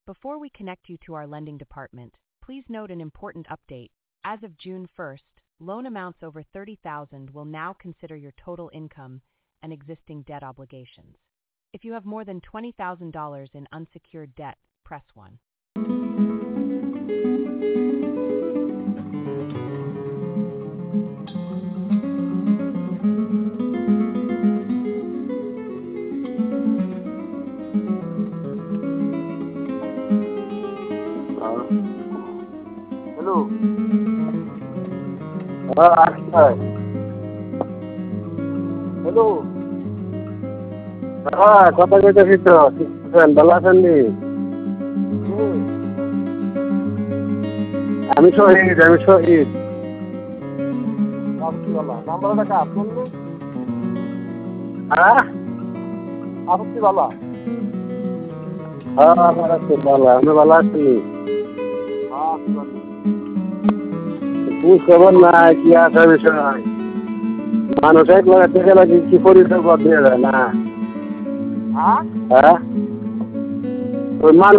Before we connect you to our lending department, please note an important update. As of June 1st, loan amounts over $30,000 will now consider your total income and existing debt obligations. If you have more than $20,000 in unsecured debt, press 1. Hello. Hello. কথা কইতেছি তো ভালো আছেন নি? আমি শহীদ নাম্বারটা কার শুনলি? হ্যাঁ আপনি ভালো? হ্যাঁ ভালো আছি, ভালো। আপনি ভালো আছেন নি? খবর নাই কি আছে বিষয় মানুষ একবার থেকে নাকি কি পরিচয় দিয়ে যায় না। হ্যাঁ ওই মানুষ